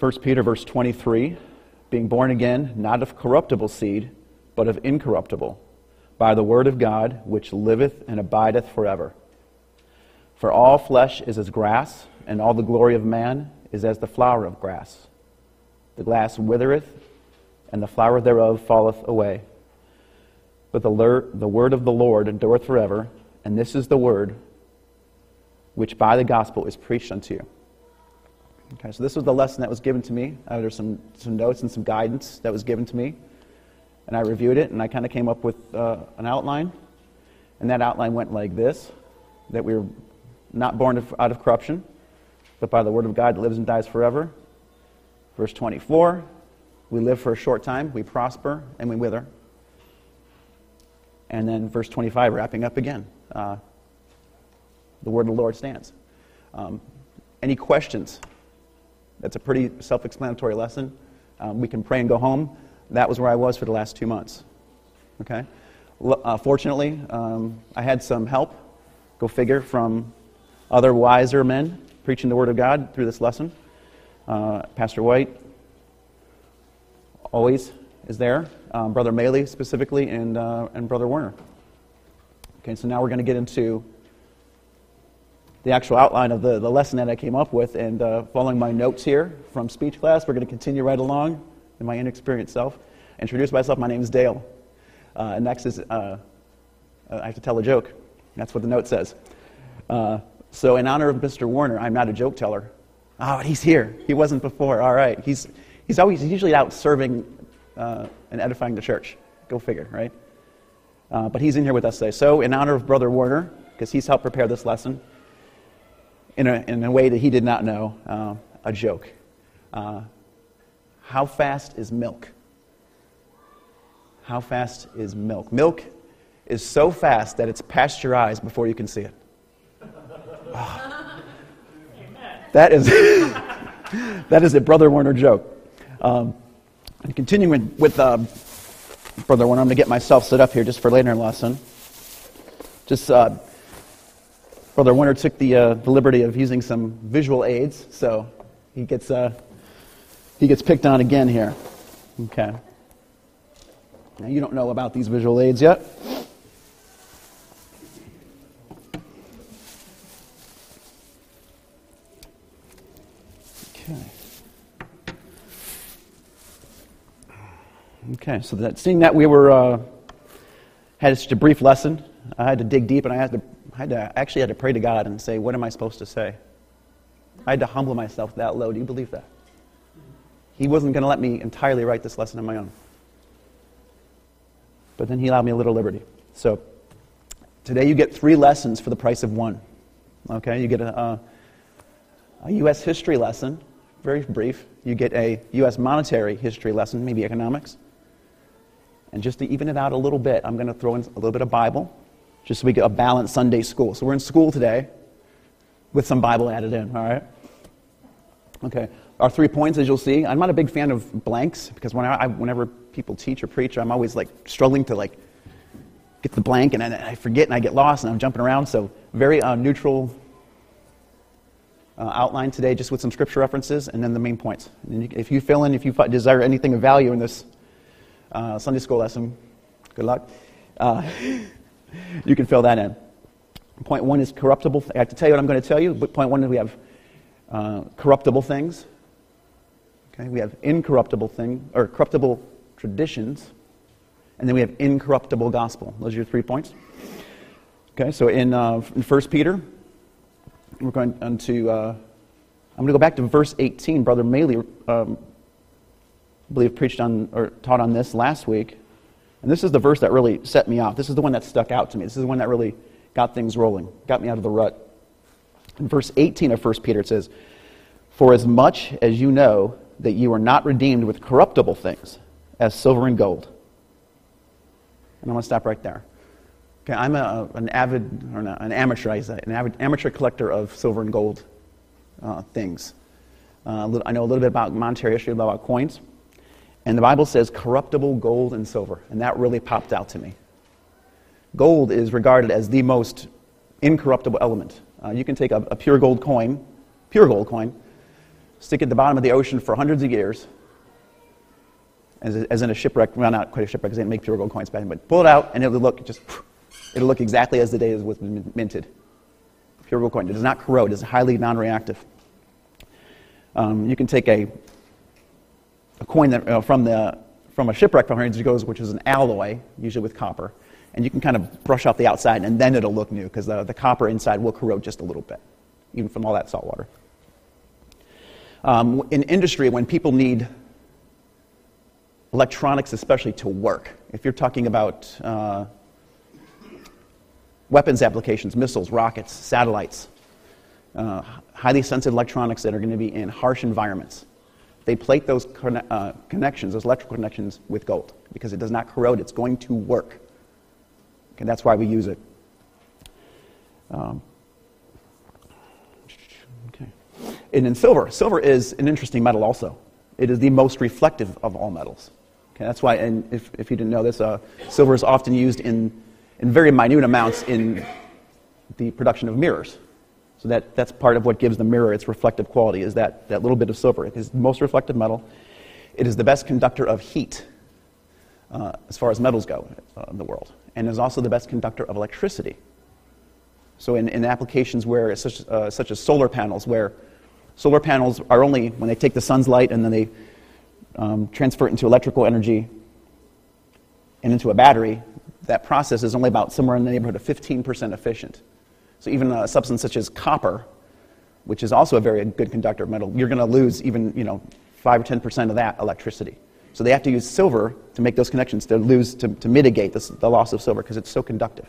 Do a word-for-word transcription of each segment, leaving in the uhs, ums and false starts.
First Peter verse twenty-three, being born again, not of corruptible seed, but of incorruptible, by the word of God, which liveth and abideth forever. For all flesh is as grass, and all the glory of man is as the flower of grass. The grass withereth, and the flower thereof falleth away. But the, lur- the word of the Lord endureth forever, and this is the word which by the gospel is preached unto you. Okay, so this was the lesson that was given to me. Uh, there's some, some notes and some guidance that was given to me. And I reviewed it, and I kind of came up with uh, an outline. And that outline went like this, that we were not born of, out of corruption, but by the word of God that lives and dies forever. Verse twenty-four, we live for a short time, we prosper, and we wither. And then verse twenty-five, wrapping up again. Uh, the word of the Lord stands. Um, any questions? That's a pretty self-explanatory lesson. Um, we can pray and go home. That was where I was for the last two months. Okay. L- uh, fortunately, um, I had some help, go figure, from other wiser men preaching the Word of God through this lesson. Uh, Pastor White always is there. Um, Brother Maley specifically, and uh, and Brother Werner. Okay, so now we're going to get into the actual outline of the, the lesson that I came up with, and uh, following my notes here from speech class, we're going to continue right along in my inexperienced self. Introduce myself, my name is Dale. Uh, and next is, uh, I have to tell a joke. That's what the note says. Uh, so in honor of Mister Warner, I'm not a joke teller. Oh, he's here. He wasn't before. All right. He's he's always he's usually out serving uh, and edifying the church. Go figure, right? Uh, but he's in here with us today. So in honor of Brother Warner, because he's helped prepare this lesson, in a, in a way that he did not know, uh, a joke. Uh, how fast is milk? How fast is milk? Milk is so fast that it's pasteurized before you can see it. Oh. That is that is a Brother Warner joke. Um, and continuing with uh, Brother Warner, I'm going to get myself set up here just for later in the lesson. Just uh, Brother Warner took the, uh, the liberty of using some visual aids, so he gets uh, he gets picked on again here. Okay. Now you don't know about these visual aids yet. Okay. Okay. So that seeing that we were uh, had just a brief lesson, I had to dig deep, and I had to. I had to, actually had to pray to God and say, what am I supposed to say? I had to humble myself that low. Do you believe that? He wasn't going to let me entirely write this lesson on my own. But then he allowed me a little liberty. So today you get three lessons for the price of one. Okay, you get a, a, a U S history lesson, very brief. You get a U S monetary history lesson, maybe economics. And just to even it out a little bit, I'm going to throw in a little bit of Bible, just so we get a balanced Sunday school. So we're in school today with some Bible added in, all right? Okay, our three points, as you'll see, I'm not a big fan of blanks, because when I, whenever people teach or preach, I'm always like struggling to like get the blank, and I, I forget and I get lost and I'm jumping around. So very uh, neutral uh, outline today, just with some scripture references, and then the main points. And you, if you fill in, if you desire anything of value in this uh, Sunday school lesson, good luck. Uh, You can fill that in. Point one is corruptible. I have to tell you what I'm going to tell you. But point one is we have uh, corruptible things. Okay, we have incorruptible thing or corruptible traditions, and then we have incorruptible gospel. Those are your three points. Okay, so in uh, in First Peter, we're going into. Uh, I'm going to go back to verse eighteen. Brother Maley, um, I believe, preached on or taught on this last week. And this is the verse that really set me off. This is the one that stuck out to me. This is the one that really got things rolling, got me out of the rut. In verse eighteen of First Peter, it says, "For as much as you know that you are not redeemed with corruptible things, as silver and gold." And I'm going to stop right there. Okay, I'm a, an avid, or not, an amateur, I say, an avid, amateur collector of silver and gold uh, things. Uh, I know a little bit about monetary history, about coins. And the Bible says corruptible gold and silver, and that really popped out to me. Gold is regarded as the most incorruptible element. Uh, you can take a, a pure gold coin, pure gold coin, stick it at the bottom of the ocean for hundreds of years, as, as in a shipwreck, well, not quite a shipwreck because they didn't make pure gold coins back then, but pull it out and it'll look just, it'll look exactly as the day it was minted. Pure gold coin. It does not corrode. It's highly non-reactive. Um, you can take a a coin that, uh, from the from a shipwreck from hundreds of years ago, which is an alloy, usually with copper, and you can kind of brush off the outside, and then it'll look new because the, the copper inside will corrode just a little bit, even from all that salt water. Um, in industry, when people need electronics, especially to work, if you're talking about uh, weapons applications, missiles, rockets, satellites, uh, highly sensitive electronics that are going to be in harsh environments, they plate those conne- uh, connections, those electrical connections, with gold because it does not corrode. It's going to work. And that's why we use it. Um, okay. And in silver, silver is an interesting metal also. It is the most reflective of all metals. Okay, that's why, and if, if you didn't know this, uh, silver is often used in, in very minute amounts in the production of mirrors. So that, that's part of what gives the mirror its reflective quality, is that, that little bit of silver. It is the most reflective metal. It is the best conductor of heat uh, as far as metals go uh, in the world. And is also the best conductor of electricity. So in, in applications where, such, uh, such as solar panels, where solar panels are only, when they take the sun's light and then they um, transfer it into electrical energy and into a battery, that process is only about somewhere in the neighborhood of fifteen percent efficient. So even a substance such as copper, which is also a very good conductor of metal, you're going to lose even, you know, five or ten percent of that electricity. So they have to use silver to make those connections, to lose, to, to mitigate this, the loss of silver, because it's so conductive.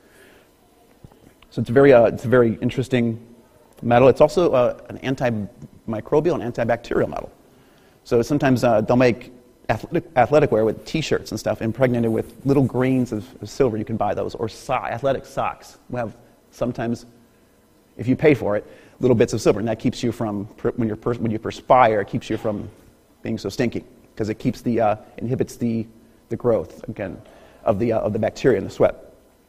So it's a very, uh, it's a very interesting metal. It's also uh, an antimicrobial and antibacterial metal. So sometimes uh, they'll make athletic, athletic wear with T-shirts and stuff impregnated with little grains of, of silver. You can buy those, or so- athletic socks. We have sometimes, if you pay for it, little bits of silver, and that keeps you from, when, you're, when you perspire, it keeps you from being so stinky, because it keeps the uh, inhibits the the growth again of the uh, of the bacteria in the sweat.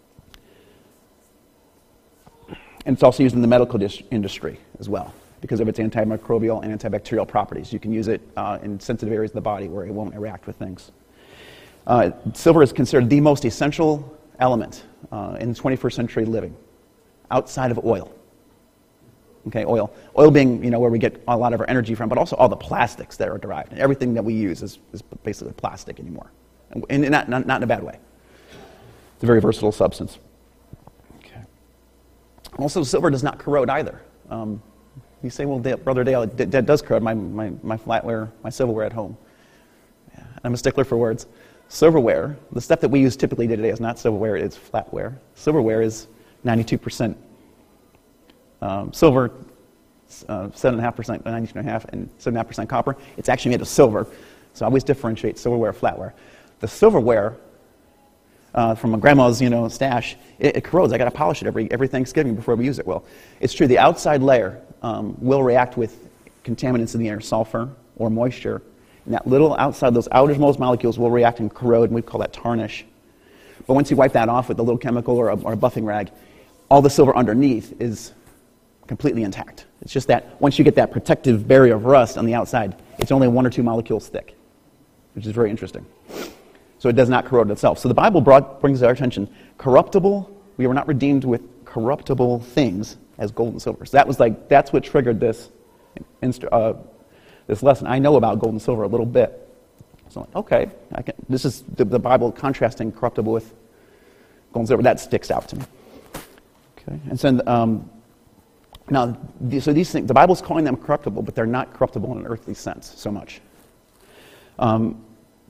And it's also used in the medical dis- industry as well because of its antimicrobial and antibacterial properties. You can use it uh, in sensitive areas of the body where it won't interact with things. Uh, silver is considered the most essential element uh, in twenty-first century living, outside of oil. Okay, oil. Oil being, you know, where we get a lot of our energy from, but also all the plastics that are derived. And everything that we use is, is basically plastic anymore, and, and not, not, not in a bad way. It's a very versatile substance. Okay. Also, silver does not corrode either. Um, you say, well, Dale, Brother Dale, it, it does corrode my, my, my flatware, my silverware at home. Yeah, I'm a stickler for words. Silverware, the stuff that we use typically today is not silverware, it's flatware. Silverware is ninety-two percent Um, silver, uh, seven point five percent, ninety-two point five, and seven point five percent copper. It's actually made of silver, so I always differentiate silverware, flatware. The silverware uh, from my grandma's, you know, stash, it, it corrodes. I got to polish it every every Thanksgiving before we use it. Well, it's true. The outside layer um, will react with contaminants in the air, sulfur or moisture, and that little outside, those outermost molecules will react and corrode, and we call that tarnish. But once you wipe that off with a little chemical or a, or a buffing rag, all the silver underneath is completely intact. It's just that once you get that protective barrier of rust on the outside, it's only one or two molecules thick, which is very interesting. So it does not corrode itself. So the Bible brought, brings our attention, corruptible, we were not redeemed with corruptible things as gold and silver. So that was like, that's what triggered this, uh, this lesson. I know about gold and silver a little bit. So I'm like, okay, I can, this is the, the Bible contrasting corruptible with gold and silver. That sticks out to me. Okay, and so um, Now, so these things, the Bible's calling them corruptible, but they're not corruptible in an earthly sense so much. Um,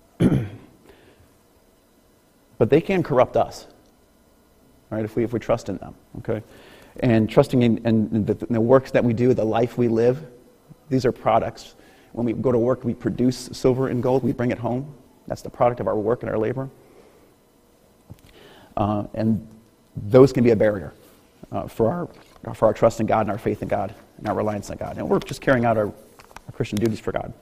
but they can corrupt us, right? If we if we trust in them, okay, and trusting in, in, the, in the works that we do, the life we live, these are products. When we go to work, we produce silver and gold. We bring it home. That's the product of our work and our labor, uh, and those can be a barrier uh, for our. for our trust in God and our faith in God and our reliance on God. And we're just carrying out our, our Christian duties for God.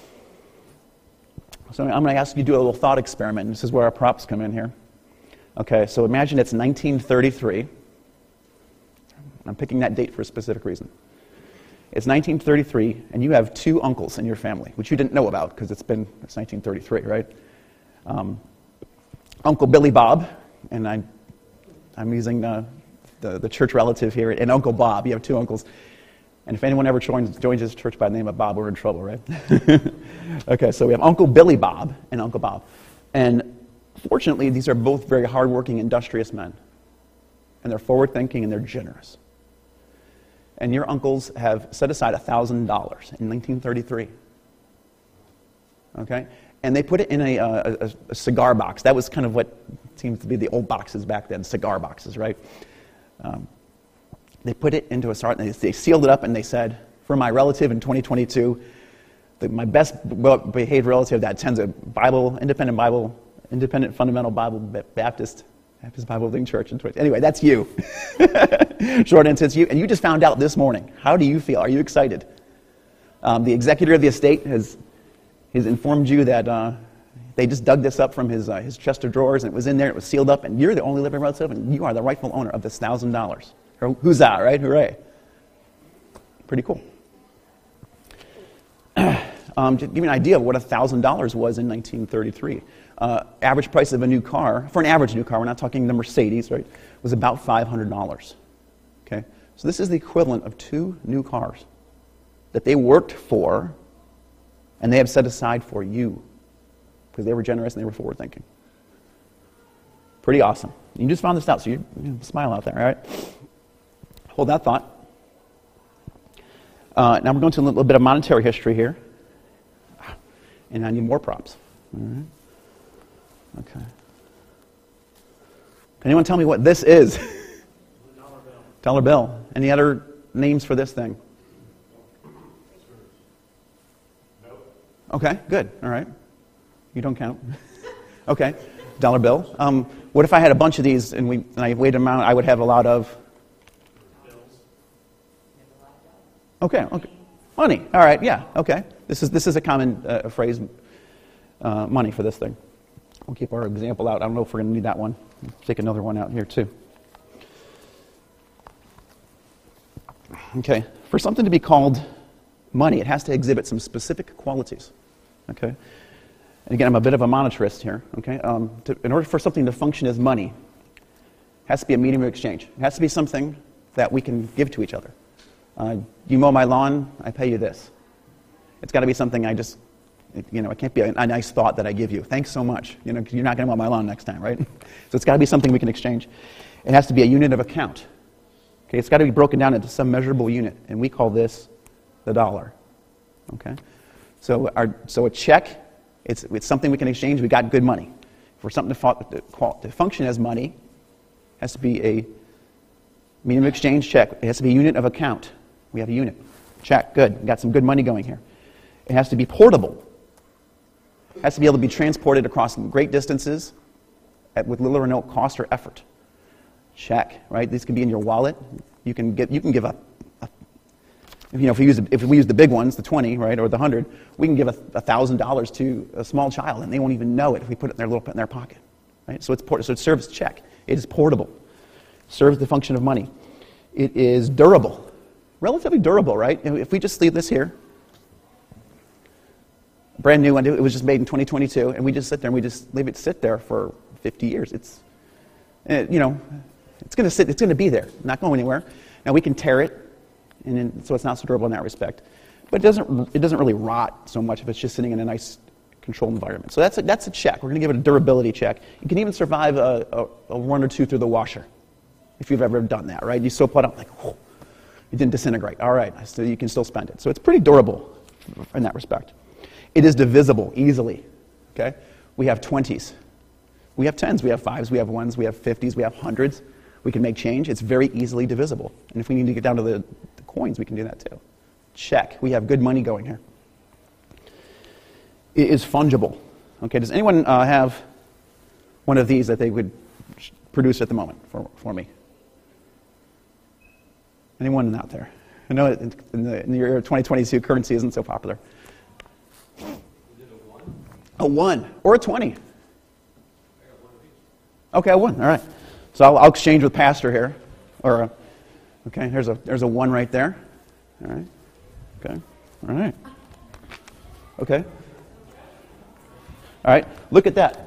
So I'm going to ask you to do a little thought experiment. This is where our props come in here. Okay, so imagine it's nineteen thirty-three. I'm picking that date for a specific reason. It's nineteen thirty-three, and you have two uncles in your family, which you didn't know about because it's been it's nineteen thirty-three, right? Um, Uncle Billy Bob, and I, I'm using uh, the the church relative here, and Uncle Bob. You have two uncles, and if anyone ever joins joins this church by the name of Bob, we're in trouble, right? Okay, so we have Uncle Billy Bob and Uncle Bob, and fortunately, these are both very hardworking, industrious men, and they're forward-thinking and they're generous. And your uncles have set aside one thousand dollars in nineteen thirty-three. Okay? And they put it in a, a, a cigar box. That was kind of what seems to be the old boxes back then, cigar boxes, right? Um, they put it into a cigar, and they, they sealed it up, and they said, for my relative in twenty twenty-two, the, my best behaved relative that attends a Bible, independent Bible, independent fundamental Bible Baptist Baptist Bible Believing Church in Twitch. Anyway, that's you. Short answer, it's you. And you just found out this morning. How do you feel? Are you excited? Um, the executor of the estate has, has informed you that uh, they just dug this up from his, uh, his chest of drawers, and it was in there, it was sealed up, and you're the only living relative, and you are the rightful owner of this one thousand dollars. Huzzah, right? Hooray. Pretty cool. Um, to give you an idea of what one thousand dollars was in nineteen thirty-three, uh, average price of a new car, for an average new car, we're not talking the Mercedes, right, was about five hundred dollars. Okay? So this is the equivalent of two new cars that they worked for and they have set aside for you because they were generous and they were forward-thinking. Pretty awesome. You just found this out, so you, you smile out there, all right? Hold that thought. Uh, now we're going to a little bit of monetary history here. And I need more props. All right. Okay. Can anyone tell me what this is? Dollar bill. Dollar bill. Any other names for this thing? Nope. Okay, good. All right. You don't count. Okay. Dollar bill. Um, what if I had a bunch of these and we and I weighed them out? I would have a lot of Bills. Okay. Okay. Money. All right. Yeah. Okay. This is this is a common uh, phrase. Uh, money for this thing. We'll keep our example out. I don't know if we're going to need that one. Let's take another one out here too. Okay. For something to be called money, it has to exhibit some specific qualities. Okay. And again, I'm a bit of a monetarist here. Okay. Um, to, in order for something to function as money, it has to be a medium of exchange. It has to be something that we can give to each other. Uh, you mow my lawn, I pay you this. It's got to be something I just, you know, it can't be a, a nice thought that I give you. Thanks so much. You know, 'cause you're not going to mow my lawn next time, right? So it's got to be something we can exchange. It has to be a unit of account. Okay, it's got to be broken down into some measurable unit, and we call this the dollar. Okay, so our so a check, it's it's something we can exchange. We got good money. For something to, to, to function as money, it has to be a medium of exchange check. It has to be a unit of account. We have a unit. Check. Good. We got some good money going here. It has to be portable. It has to be able to be transported across great distances at, with little or no cost or effort. Check. Right. These can be in your wallet. You can get. You can give a. a you know, if we use if we use the big ones, the twenty, right, or the hundred, we can give a, a thousand dollars to a small child, and they won't even know it if we put it in their little in their pocket. Right. So it's port. So it serves check. It is portable. Serves the function of money. It is durable. Relatively durable, right? If we just leave this here, brand new one, it was just made in twenty twenty-two, and we just sit there and we just leave it sit there for fifty years. It's, you know, it's going to sit, it's going to be there, not going anywhere. Now we can tear it, and then, so it's not so durable in that respect. But it doesn't, it doesn't really rot so much if it's just sitting in a nice, controlled environment. So that's a, that's a check. We're going to give it a durability check. You can even survive a, a, a one or two through the washer, if you've ever done that, right? You still put out like, whoa. It didn't disintegrate. All right, so you can still spend it. So it's pretty durable in that respect. It is divisible easily. Okay, we have twenties, we have tens, we have fives, we have ones, we have fifties, we have hundreds. We can make change. It's very easily divisible. And if we need to get down to the, the coins, we can do that too. Check. We have good money going here. It is fungible. Okay, does anyone uh, have one of these that they would produce at the moment for, for me? Anyone out there? I know in the, in the year twenty twenty-two, currency isn't so popular. Is it a one? A one or a twenty. Okay, a one. All right. So I'll, I'll exchange with Pastor here. Or a, okay, there's a there's a one right there. All right. Okay, all right. Okay. All right, look at that.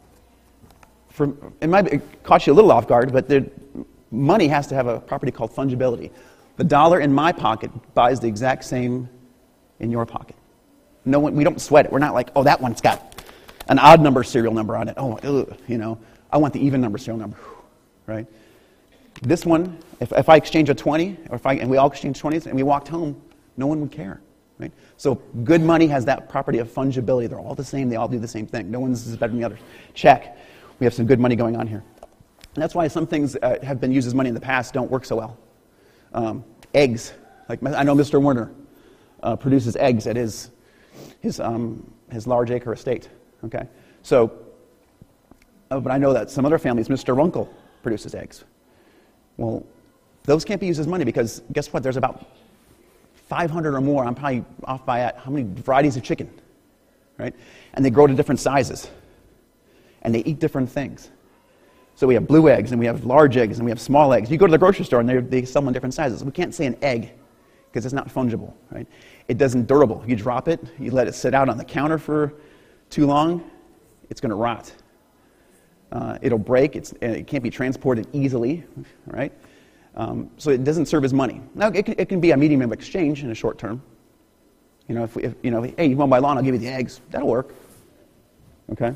For, it might be, it caught you a little off guard, but the money has to have a property called fungibility. The dollar in my pocket buys the exact same in your pocket. No one, we don't sweat it. We're not like, oh, that one's got an odd number serial number on it. Oh, ugh, you know, I want the even number serial number, right? This one, if, if I exchange a twenty, or if I, and we all exchange twenties, and we walked home, no one would care, right? So good money has that property of fungibility. They're all the same. They all do the same thing. No one's better than the others. Check. We have some good money going on here. And that's why some things uh, have been used as money in the past don't work so well. Um, eggs. Like I know Mister Werner uh, produces eggs at his his um, his large acre estate. Okay, so, uh, but I know that some other families, Mister Runkle produces eggs. Well, those can't be used as money because guess what? There's about five hundred or more. I'm probably off by at how many varieties of chicken, right? And they grow to different sizes, and they eat different things. So we have blue eggs, and we have large eggs, and we have small eggs. You go to the grocery store, and they sell them in different sizes. We can't say an egg because it's not fungible, right? It doesn't durable. You drop it, you let it sit out on the counter for too long, it's going to rot. Uh, it'll break. It's, it can't be transported easily, right? Um, so it doesn't serve as money. Now, it can, it can be a medium of exchange in the short term. You know, if, we, if you know, hey, you want my lawn? I'll give you the eggs. That'll work. Okay.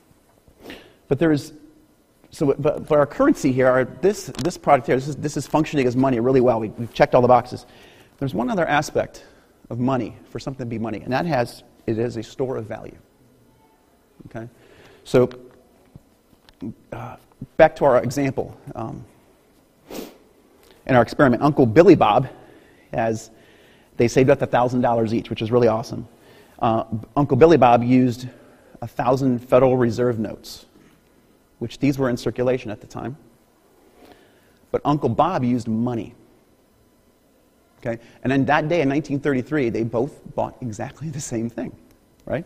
But there is, so but for our currency here, our, this this product here, this is this is functioning as money really well. We, we've checked all the boxes. There's one other aspect of money for something to be money, and that has it is a store of value. Okay, so uh, back to our example. Um, in our experiment, Uncle Billy Bob has, they saved up one thousand dollars each, which is really awesome. Uh, Uncle Billy Bob used one thousand Federal Reserve notes, which these were in circulation at the time. But Uncle Bob used money. Okay, and then that day in nineteen thirty-three, they both bought exactly the same thing, right?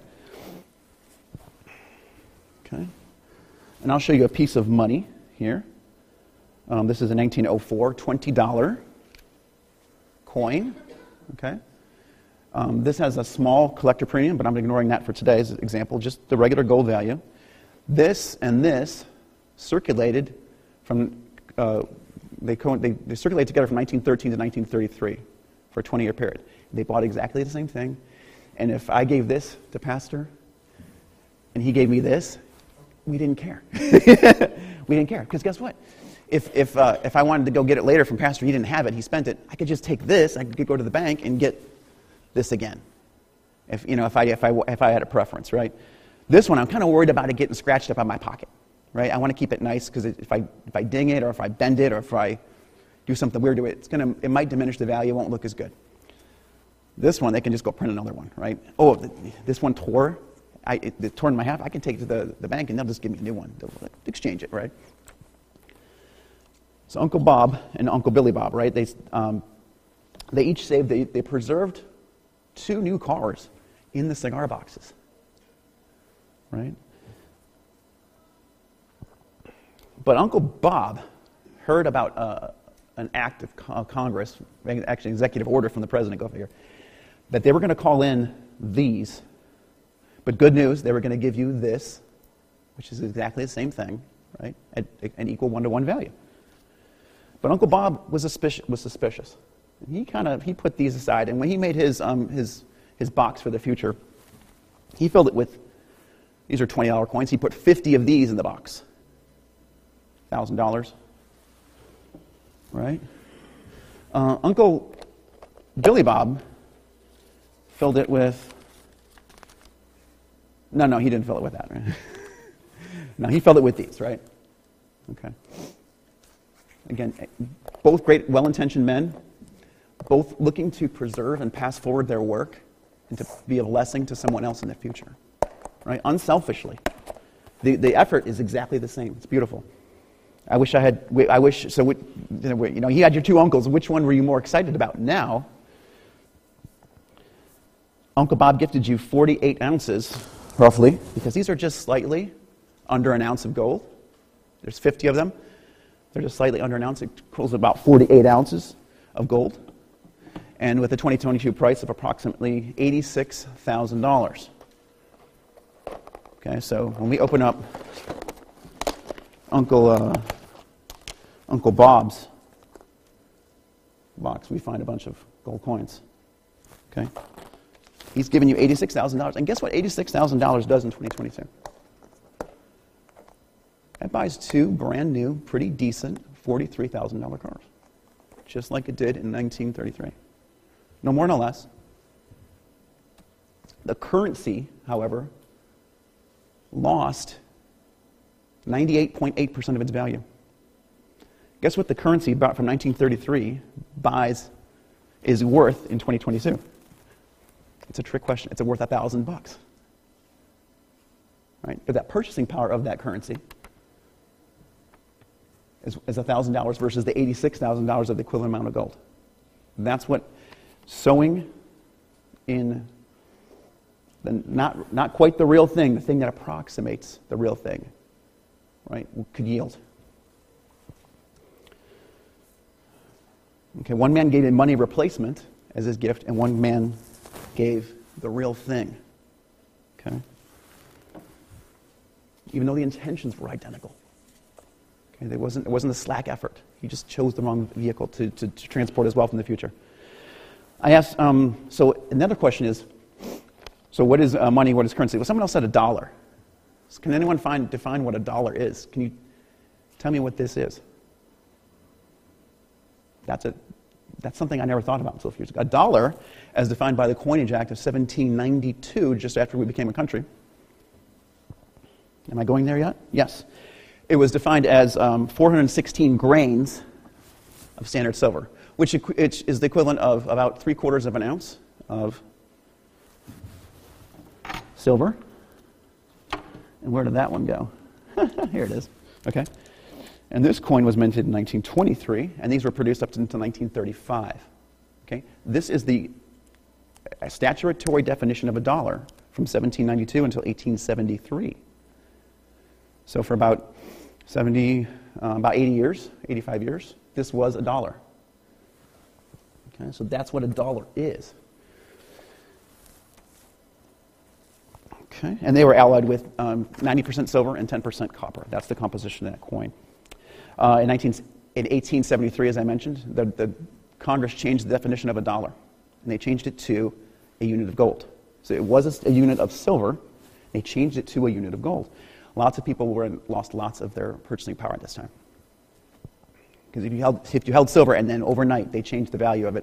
Okay, and I'll show you a piece of money here. Um, this is a nineteen oh four twenty dollar coin. Okay, um, this has a small collector premium, but I'm ignoring that for today's example. Just the regular gold value. This and this circulated from uh, they, co- they they circulated together from nineteen thirteen to nineteen thirty-three for a twenty-year period. They bought exactly the same thing, and if I gave this to Pastor, and he gave me this, we didn't care. We didn't care because guess what? If if uh, if I wanted to go get it later from Pastor, he didn't have it. He spent it. I could just take this. I could go to the bank and get this again. If you know, if I if I if I had a preference, right? This one, I'm kind of worried about it getting scratched up on my pocket, right? I want to keep it nice because if I if I ding it or if I bend it or if I do something weird to it, it's gonna it might diminish the value. It won't look as good. This one, they can just go print another one, right? Oh, this one tore. I it, it tore in my half. I can take it to the, the bank and they'll just give me a new one. They'll exchange it, right? So Uncle Bob and Uncle Billy Bob, right? They um, they each saved. They they preserved two new cars in the cigar boxes. Right? But Uncle Bob heard about uh, an act of co- Congress, actually an executive order from the president, go figure, that they were going to call in these. But good news, they were going to give you this, which is exactly the same thing, right? At an equal one-to-one value. But Uncle Bob was suspicious. Was suspicious. He kind of he put these aside, and when he made his um, his his box for the future, he filled it with. These are twenty dollar coins. He put fifty of these in the box. one thousand dollars. Right? Uh, Uncle Billy Bob filled it with... No, no, he didn't fill it with that. Right? No, he filled it with these, right? Okay. Again, both great, well-intentioned men, both looking to preserve and pass forward their work and to be a blessing to someone else in the future. Right, unselfishly. The the effort is exactly the same. It's beautiful. I wish I had, I wish, so, we, you know, he had your two uncles. Which one were you more excited about? Now, Uncle Bob gifted you forty-eight ounces, roughly, because these are just slightly under an ounce of gold. There's fifty of them. They're just slightly under an ounce. It equals about forty-eight ounces of gold. and with a twenty twenty-two price of approximately eighty-six thousand dollars. Okay, so when we open up Uncle uh, Uncle Bob's box, we find a bunch of gold coins. Okay, he's giving you eighty-six thousand dollars, and guess what eighty-six thousand dollars does in twenty twenty-two? That buys two brand new, pretty decent forty-three thousand dollars cars, just like it did in nineteen thirty-three. No more, no less. The currency, however, lost ninety-eight point eight percent of its value. Guess what the currency bought from nineteen thirty-three buys is worth in twenty twenty-two? It's a trick question. It's worth a thousand bucks, right? But that purchasing power of that currency is is a thousand dollars versus the eighty-six thousand dollars of the equivalent amount of gold. That's what sowing in the not not quite the real thing, the thing that approximates the real thing, right, could yield. Okay, one man gave a money replacement as his gift, and one man gave the real thing. Okay? Even though the intentions were identical. Okay, there wasn't, it wasn't a slack effort. He just chose the wrong vehicle to, to, to transport his wealth in the future. I asked, um, so another question is, so what is uh, money, what is currency? Well, someone else said a dollar. So can anyone find, define what a dollar is? Can you tell me what this is? That's a, that's something I never thought about until a few years ago. A dollar, as defined by the Coinage Act of seventeen ninety-two, just after we became a country. Am I going there yet? Yes. It was defined as um, four hundred sixteen grains of standard silver, which, equ- which is the equivalent of about three quarters of an ounce of silver. And where did that one go? Here it is. Okay. And this coin was minted in nineteen twenty-three, and these were produced up until nineteen thirty-five. Okay? This is the statutory definition of a dollar from seventeen ninety-two until eighteen seventy-three. So for about seventy, uh, about eighty years, eighty-five years, this was a dollar. Okay? So that's what a dollar is. Okay? And they were allied with um, ninety percent silver and ten percent copper. That's the composition of that coin. Uh, in, nineteen, in eighteen seventy-three, as I mentioned, the, the Congress changed the definition of a dollar, and they changed it to a unit of gold. So it was a, a unit of silver. They changed it to a unit of gold. Lots of people were lost lots of their purchasing power at this time. Because if you held if you held silver and then overnight they changed the value of it,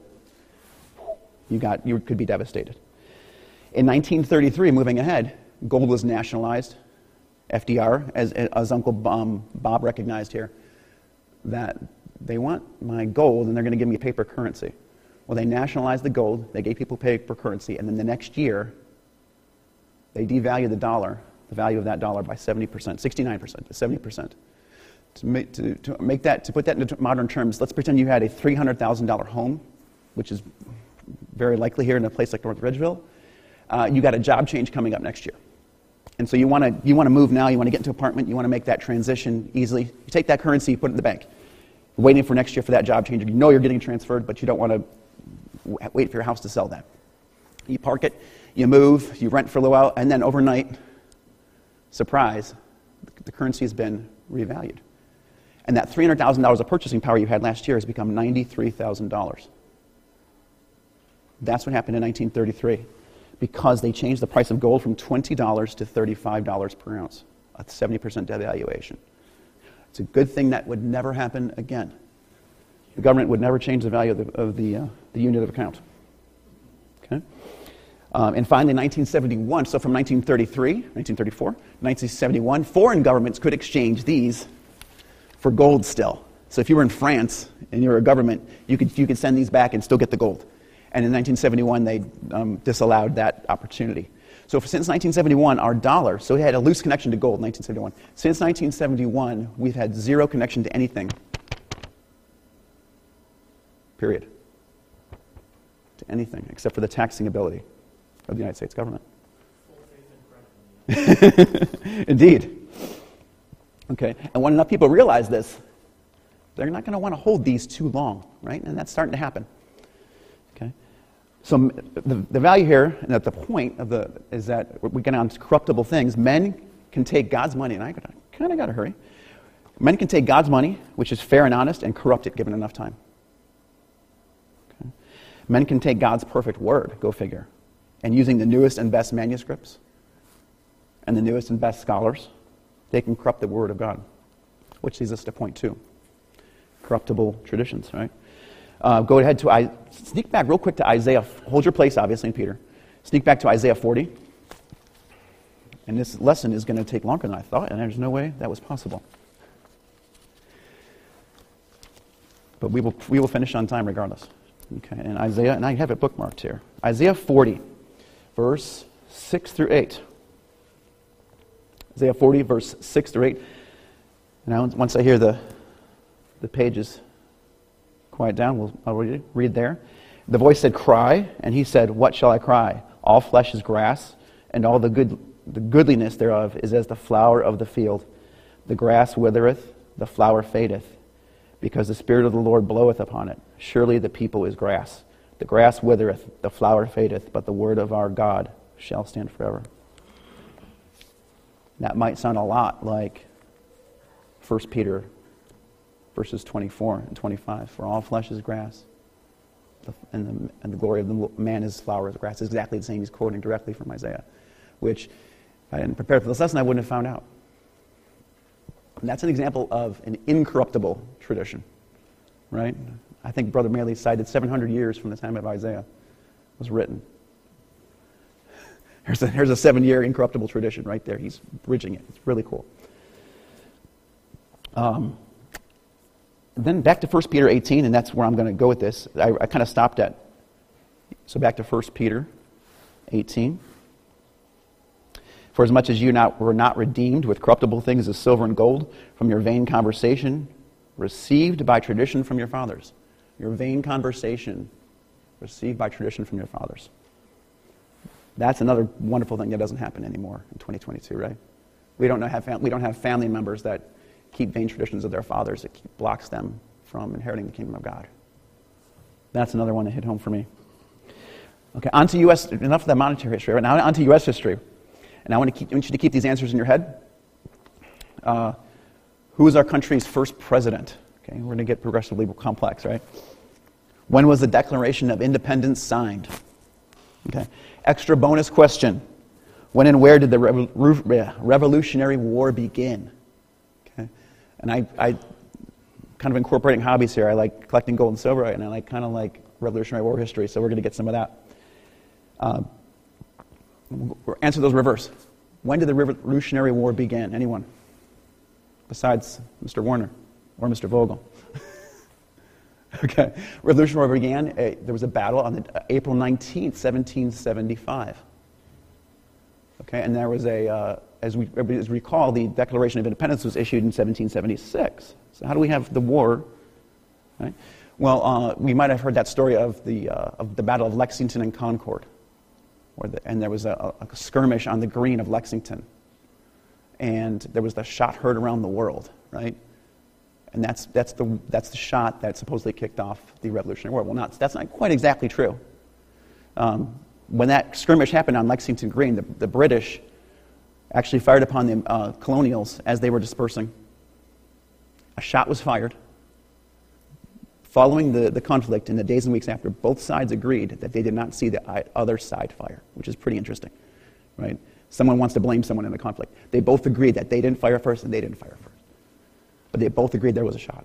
you got you could be devastated. In nineteen thirty-three, moving ahead, gold was nationalized. F D R, as, as Uncle um, Bob recognized here, that they want my gold and they're going to give me a paper currency. Well, they nationalized the gold, they gave people paper currency, and then the next year, they devalued the dollar, the value of that dollar by seventy percent, sixty-nine percent, seventy percent. To make, to, to make that, to put that into modern terms, let's pretend you had a three hundred thousand dollars home, which is very likely here in a place like North Ridgeville. Uh, you got a job change coming up next year. And so you want to you want to move now, you want to get into an apartment, you want to make that transition easily. You take that currency, you put it in the bank. You're waiting for next year for that job change. You know you're getting transferred, but you don't want to w- wait for your house to sell that. You park it, you move, you rent for a little while, and then overnight, surprise, the currency has been revalued. And that three hundred thousand dollars of purchasing power you had last year has become ninety-three thousand dollars. That's what happened in nineteen thirty-three. Because they changed the price of gold from twenty dollars to thirty-five dollars per ounce, a seventy percent devaluation. It's a good thing that would never happen again. The government would never change the value of the, of the, uh, the unit of account. Okay? Um, and finally, nineteen seventy-one, so from nineteen thirty-three, nineteen thirty-four, nineteen seventy-one, foreign governments could exchange these for gold still. So if you were in France and you were a government, you could, you could send these back and still get the gold. And in nineteen seventy-one, they um, disallowed that opportunity. So for, since nineteen seventy-one, our dollar, so we had a loose connection to gold in nineteen seventy-one. Since nineteen seventy-one, we've had zero connection to anything. Period. To anything, except for the taxing ability of the United States government. Indeed. Okay, and when enough people realize this, they're not going to want to hold these too long, right? And that's starting to happen. Okay, So m- the, the value here, and at the point of the, is that we get on to corruptible things. Men can take God's money, and I kind of got to hurry. Men can take God's money, which is fair and honest, and corrupt it given enough time. Okay. Men can take God's perfect word, go figure, and using the newest and best manuscripts and the newest and best scholars, they can corrupt the word of God, which leads us to point two. Corruptible traditions, right? Uh, go ahead to, I sneak back real quick to Isaiah. Hold your place, obviously, in Peter. Sneak back to Isaiah forty. And this lesson is going to take longer than I thought, and there's no way that was possible. But we will we will finish on time regardless. Okay, and Isaiah, and I have it bookmarked here. Isaiah forty, verse six through eight. Isaiah forty, verse six through eight. And I, once I hear the the pages quiet down, we'll I'll read, read there. The voice said, "Cry," and he said, "What shall I cry? All flesh is grass, and all the good the goodliness thereof is as the flower of the field. The grass withereth, the flower fadeth, because the Spirit of the Lord bloweth upon it. Surely the people is grass. The grass withereth, the flower fadeth, but the word of our God shall stand forever." That might sound a lot like First Peter verses twenty-four and twenty-five. For all flesh is grass, and the, and the glory of the man is flower of the grass. It's exactly the same. He's quoting directly from Isaiah, which if I didn't prepare for this lesson, I wouldn't have found out. And that's an example of an incorruptible tradition, right? I think Brother Maley cited seven hundred years from the time of Isaiah was written. Here's a, here's a seven-year incorruptible tradition right there. He's bridging it. It's really cool. Um, then back to First Peter eighteen, and that's where I'm going to go with this. I, I kind of stopped at. So back to First Peter eighteen. For as much as you not, were not redeemed with corruptible things as silver and gold from your vain conversation, received by tradition from your fathers. Your vain conversation, received by tradition from your fathers. That's another wonderful thing that doesn't happen anymore in twenty twenty-two, right? We don't know have fam- we don't have family members that keep vain traditions of their fathers. It keep, blocks them from inheriting the kingdom of God. That's another one that hit home for me. Okay, on to U S Enough of the monetary history. Right now, on to U S history. And I want, to keep, I want you to keep these answers in your head. Uh, who was our country's first president? Okay, we're going to get progressively complex, right? When was the Declaration of Independence signed? Okay. Extra bonus question. When and where did the Revo- Revolutionary War begin? Okay. And I, I kind of incorporating hobbies here. I like collecting gold and silver, and I like kind of like Revolutionary War history, so we're going to get some of that. Uh, Answer those reverse. When did the Revolutionary War begin? Anyone? Besides Mister Warner or Mister Vogel. Okay. Revolutionary War began, uh, there was a battle on the, uh, April nineteenth, seventeen seventy-five. Okay, and there was a, uh, as we as we recall, the Declaration of Independence was issued in seventeen seventy-six. So how do we have the war? Right? Well, uh, we might have heard that story of the, uh, of the Battle of Lexington and Concord. Where the, and there was a, a skirmish on the green of Lexington. And there was the shot heard around the world, right? And that's that's the that's the shot that supposedly kicked off the Revolutionary War. Well, not that's not quite exactly true. Um, when that skirmish happened on Lexington Green, the, the British actually fired upon the uh, colonials as they were dispersing. A shot was fired. Following the, the conflict, in the days and weeks after, both sides agreed that they did not see the other side fire, which is pretty interesting, right? Someone wants to blame someone in the conflict. They both agreed that they didn't fire first and they didn't fire first. But they both agreed there was a shot.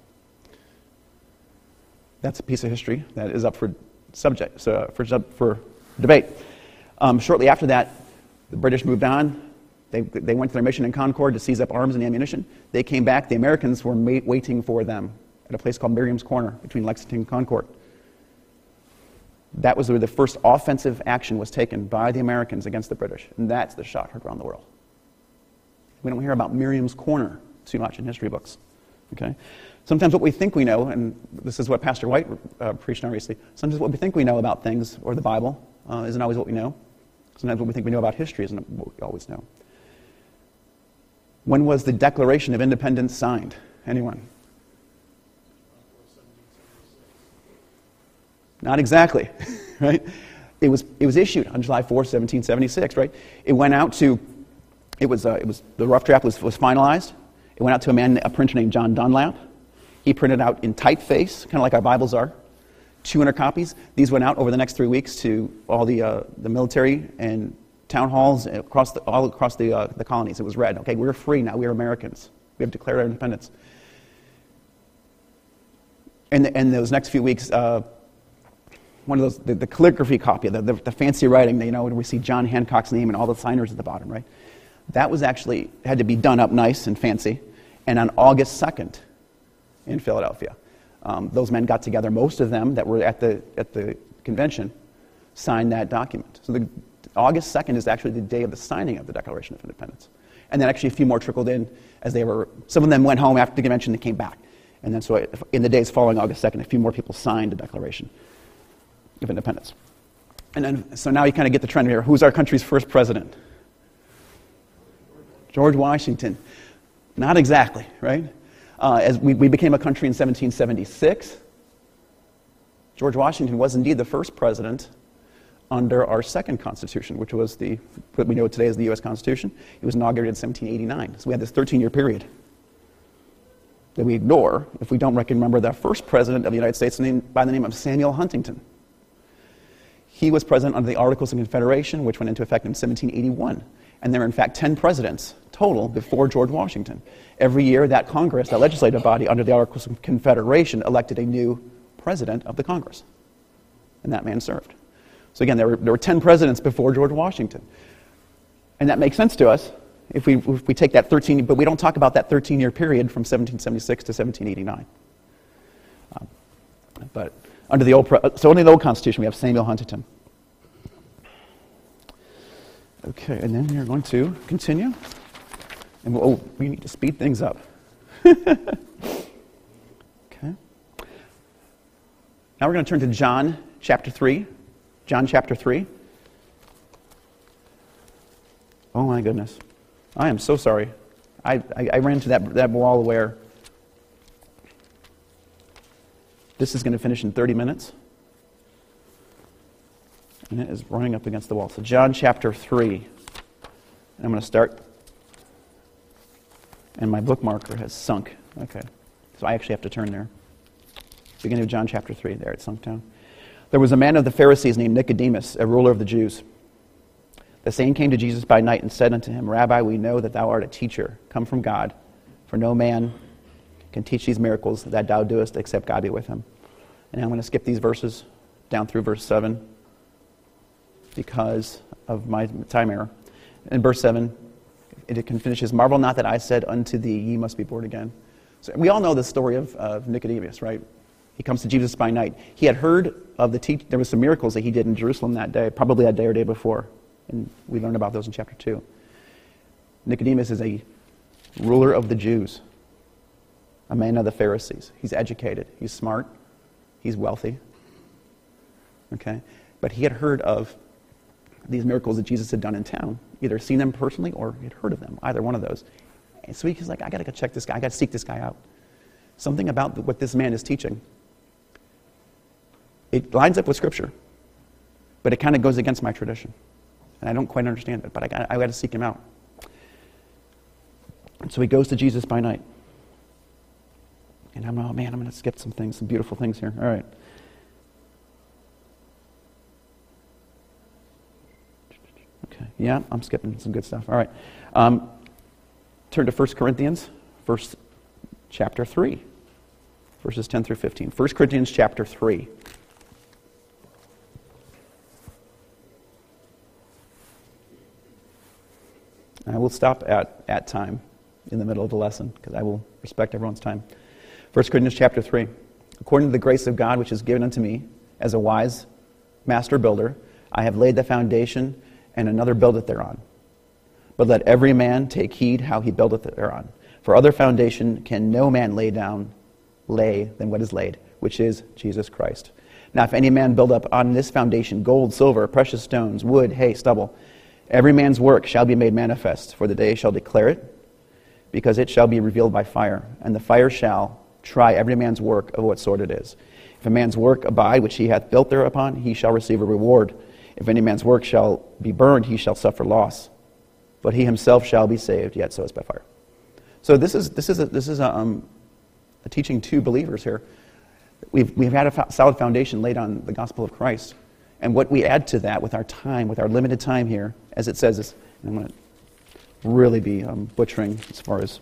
That's a piece of history that is up for subject, so for, for debate. Um, shortly after that, the British moved on. They, they went to their mission in Concord to seize up arms and ammunition. They came back. The Americans were ma- waiting for them at a place called Miriam's Corner between Lexington and Concord. That was where the first offensive action was taken by the Americans against the British, and that's the shot heard around the world. We don't hear about Miriam's Corner too much in history books. Okay? Sometimes what we think we know, and this is what Pastor White uh, preached on recently, sometimes what we think we know about things, or the Bible, uh, isn't always what we know. Sometimes what we think we know about history isn't what we always know. When was the Declaration of Independence signed? Anyone? Not exactly, right? it was it was issued on July fourth, seventeen seventy-six, right? It went out to, it was, uh, it was the rough draft was, was finalized. It went out to a man, a printer named John Dunlap. He printed out in typeface, kind of like our Bibles are, two hundred copies. These went out over the next three weeks to all the uh, the military and town halls across the, all across the uh, the colonies. It was read. Okay, we're free now. We're Americans. We have declared our independence. And and those next few weeks, uh, one of those the, the calligraphy copy, the, the the fancy writing. You know, when we see John Hancock's name and all the signers at the bottom, right? That was actually had to be done up nice and fancy. And on August second, in Philadelphia, um, those men got together. Most of them that were at the at the convention signed that document. So the August second is actually the day of the signing of the Declaration of Independence. And then actually a few more trickled in as they were, some of them went home after the convention, they came back. And then so in the days following August second, a few more people signed the Declaration of Independence. And then, so now you kind of get the trend here. Who's our country's first president? George Washington. Not exactly, right? Uh, as we, we became a country in seventeen seventy-six, George Washington was indeed the first president under our second Constitution, which was the, what we know today as the U S Constitution. It was inaugurated in seventeen eighty-nine. So we had this thirteen-year period that we ignore if we don't remember the first president of the United States named, by the name of Samuel Huntington. He was president under the Articles of Confederation, which went into effect in seventeen eighty-one. And there were, in fact, ten presidents total before George Washington. Every year, that Congress, that legislative body under the Articles of Confederation, elected a new president of the Congress. And that man served. So again, there were, there were ten presidents before George Washington. And that makes sense to us if we, if we take that thirteen, but we don't talk about that thirteen-year period from seventeen seventy-six to seventeen eighty-nine. Um, but under the old, so under the old Constitution, we have Samuel Huntington. Okay, and then we're going to continue. And we'll, oh, we need to speed things up. Okay. Now we're going to turn to John chapter three. John chapter three. Oh my goodness. I am so sorry. I, I, I ran to that, that wall where this is going to finish in thirty minutes. And it is running up against the wall. So John chapter three. I'm going to start. And my bookmarker has sunk. Okay. So I actually have to turn there. Beginning of John chapter three. There, it sunk down. There was a man of the Pharisees named Nicodemus, a ruler of the Jews. The same came to Jesus by night and said unto him, Rabbi, we know that thou art a teacher, come from God, for no man can teach these miracles that thou doest except God be with him. And I'm going to skip these verses down through verse seven because of my time error. In verse seven, it finishes, marvel not that I said unto thee, ye must be born again. So we all know the story of, of Nicodemus, right? He comes to Jesus by night. He had heard of the teach. There were some miracles that he did in Jerusalem that day, probably that day or day before. And we learned about those in chapter two. Nicodemus is a ruler of the Jews, a man of the Pharisees. He's educated. He's smart. He's wealthy. Okay? But he had heard of these miracles that Jesus had done in town, either seen them personally or he had heard of them, either one of those. And so he's like, I got to go check this guy. I got to seek this guy out. Something about what this man is teaching. It lines up with Scripture, but it kind of goes against my tradition. And I don't quite understand it, but I got, I got to seek him out. And so he goes to Jesus by night. And I'm, oh man, I'm going to skip some things, some beautiful things here. All right. Okay, yeah, I'm skipping some good stuff. All right. Um, turn to First Corinthians, first chapter three, verses ten through fifteen. First Corinthians chapter three. I will stop at, at time in the middle of the lesson because I will respect everyone's time. First Corinthians chapter three. According to the grace of God which is given unto me as a wise master builder, I have laid the foundation, and another buildeth thereon. But let every man take heed how he buildeth thereon. For other foundation can no man lay down, lay than what is laid, which is Jesus Christ. Now if any man build up on this foundation gold, silver, precious stones, wood, hay, stubble, every man's work shall be made manifest, for the day shall declare it, because it shall be revealed by fire. And the fire shall try every man's work of what sort it is. If a man's work abide which he hath built thereupon, he shall receive a reward. If any man's work shall be burned, he shall suffer loss. But he himself shall be saved, yet so as by fire. So this is this is a, this is a, um, a teaching to believers here. We've we've had a fo- solid foundation laid on the gospel of Christ, and what we add to that with our time, with our limited time here, as it says, is I'm going to really be um, butchering as far as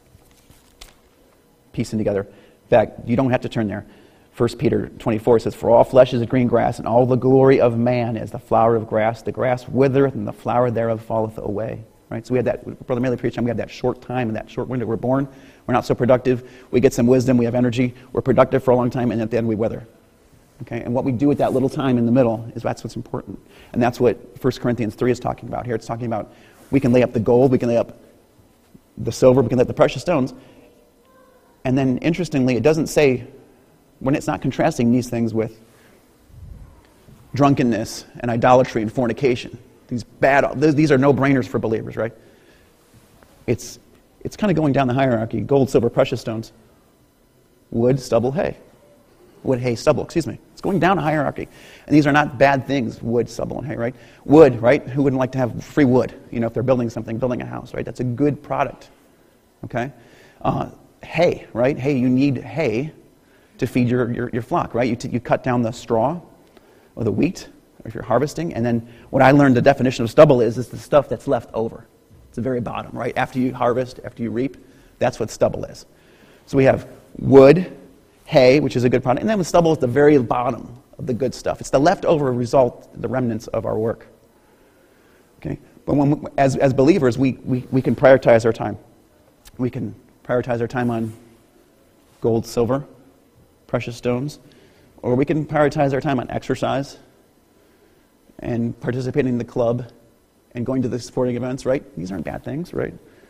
piecing together. In fact, you don't have to turn there. First Peter twenty-four says, "For all flesh is green grass, and all the glory of man is the flower of grass. The grass withereth, and the flower thereof falleth away." Right? So we had that, Brother Maley preached on, we have that short time and that short window. We're born, we're not so productive. We get some wisdom, we have energy, we're productive for a long time, and at the end we wither. Okay? And what we do with that little time in the middle is that's what's important. And that's what First Corinthians three is talking about here. It's talking about we can lay up the gold, we can lay up the silver, we can lay up the precious stones. And then, interestingly, it doesn't say, when it's not contrasting these things with drunkenness and idolatry and fornication. These bad, these are no-brainers for believers, right? It's it's kind of going down the hierarchy. Gold, silver, precious stones. Wood, stubble, hay. Wood, hay, stubble, excuse me. It's going down a hierarchy. And these are not bad things, wood, stubble, and hay, right? Wood, right? Who wouldn't like to have free wood? You know, if they're building something, building a house, right? That's a good product, okay? Uh, hay, right? Hay, you need hay to feed your, your, your flock, right? You, t- you cut down the straw or the wheat, or if you're harvesting, and then what I learned the definition of stubble is, is the stuff that's left over. It's the very bottom, right? After you harvest, after you reap, that's what stubble is. So we have wood, hay, which is a good product, and then the stubble is the very bottom of the good stuff. It's the leftover result, the remnants of our work. Okay? But when, as, as believers, we, we, we can prioritize our time. We can prioritize our time on gold, silver, precious stones, or we can prioritize our time on exercise and participating in the club and going to the sporting events, right? These aren't bad things, right?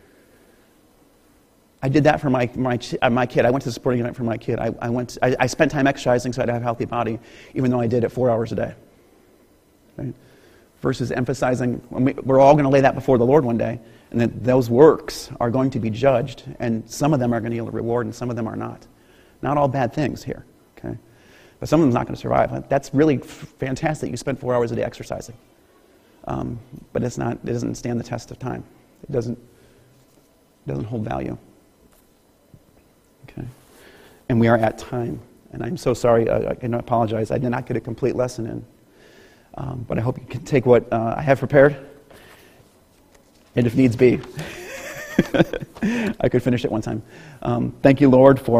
I did that for my my my kid. I went to the sporting event for my kid. I, I went. I, I spent time exercising so I'd have a healthy body, even though I did it four hours a day. Right? Versus emphasizing, we're all going to lay that before the Lord one day, and that those works are going to be judged, and some of them are going to yield a reward, and some of them are not. Not all bad things here, okay? But some of them's not going to survive. That's really fantastic. You spend four hours a day exercising, um, but it's not. It doesn't stand the test of time. It doesn't. It doesn't hold value. Okay, and we are at time, and I'm so sorry. I, I can apologize. I did not get a complete lesson in, um, but I hope you can take what uh, I have prepared, and if needs be, I could finish it one time. Um, thank you, Lord, for